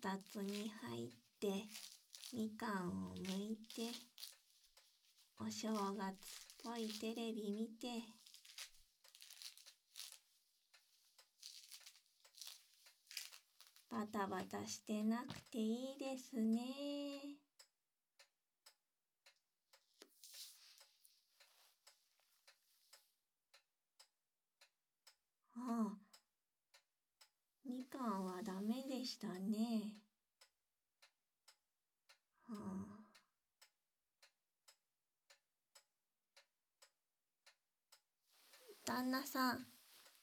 たつに入ってみかんを剥いてお正月っぽいテレビ見てバタバタしてなくていいですね。ああ、みかんはダメでしたね。はあ、旦那さん、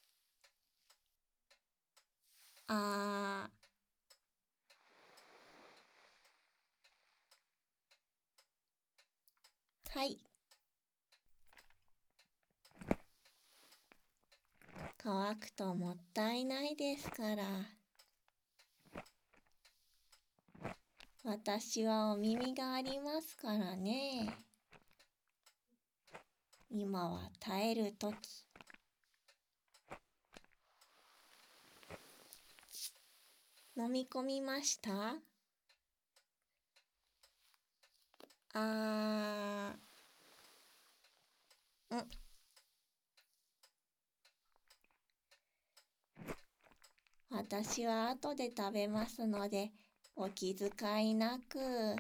はい。乾くともったいないですから。私はお耳がありますからね。今は耐えるとき。飲み込みました？私は後で食べますので、お気遣いなく。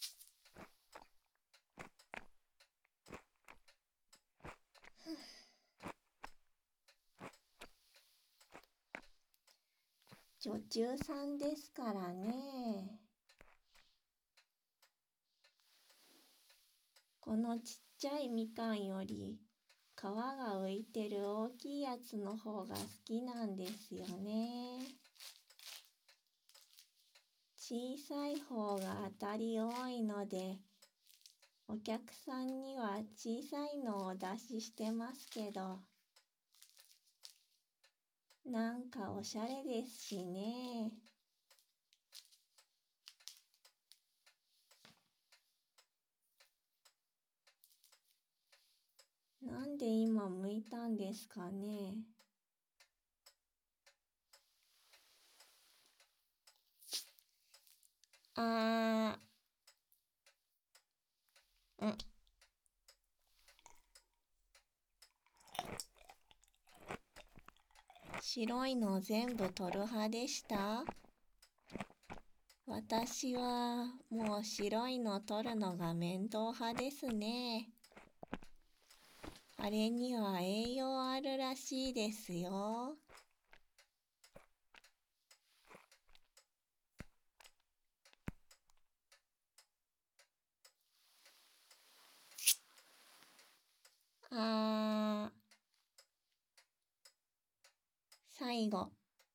女中さんですからね。このちっちゃいみかんより皮が浮いてる大きいやつの方が好きなんですよね。小さい方が当たり多いので、お客さんには小さいのをお出ししてますけど、なんかおしゃれですしね。なんで今剥いたんですかね。白いの全部取る派でした？私はもう白いの取るのが面倒派ですね。あれには栄養あるらしいですよ。最後。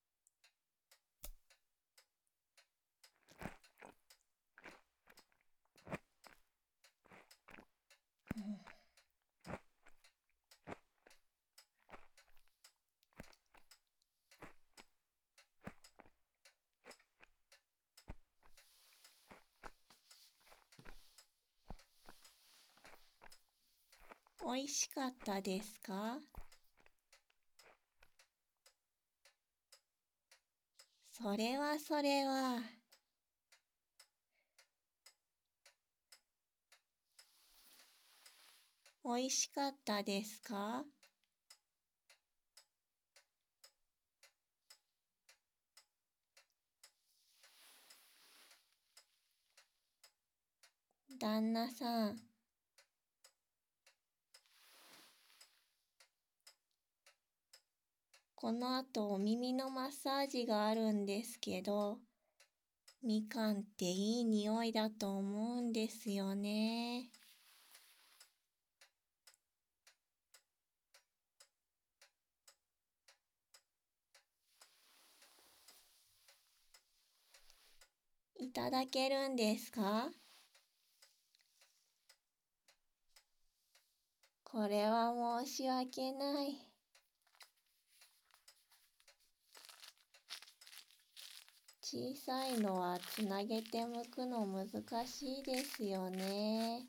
おいしかったですか？それは。おいしかったですか？旦那さん、この後お耳のマッサージがあるんですけど、みかんっていい匂いだと思うんですよね。いただけるんですか？これは申し訳ない。小さいのはつなげて剥くの難しいですよね。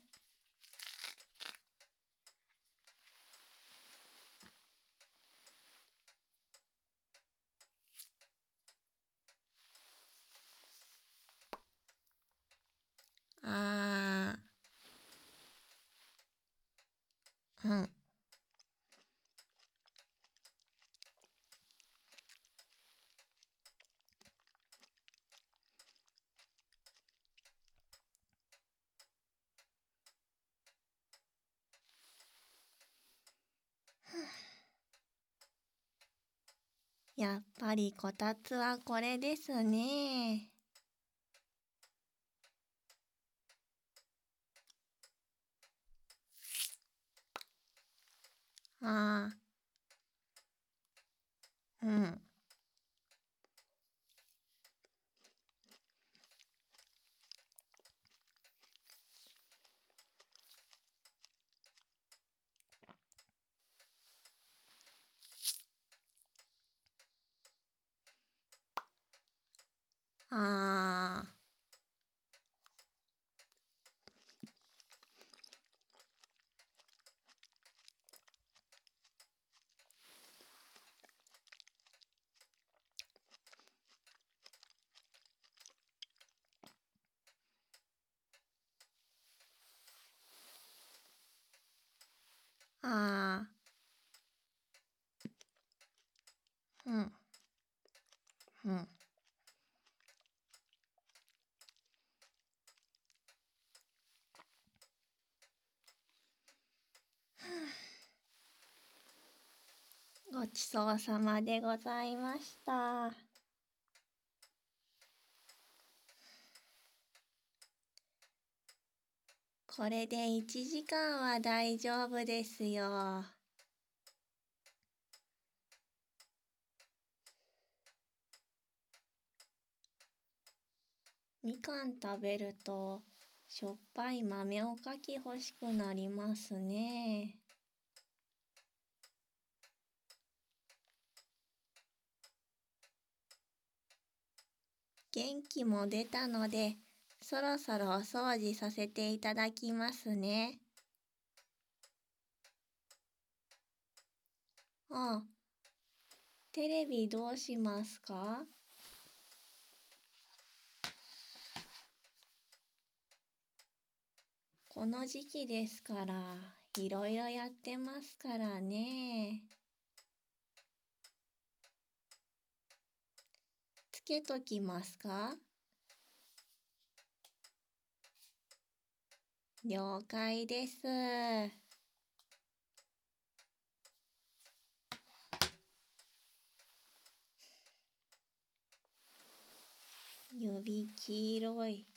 やっぱりこたつはこれですね。ああ、うん。ああ、ああ、うん、うん。ごちそうさまでございました。これで1時間は大丈夫ですよ。みかん食べるとしょっぱい豆おかき欲しくなりますね。元気も出たので、そろそろお掃除させていただきますね。あ、テレビどうしますか？この時期ですから、いろいろやってますからね。つけときますか？了解です。指黄色い。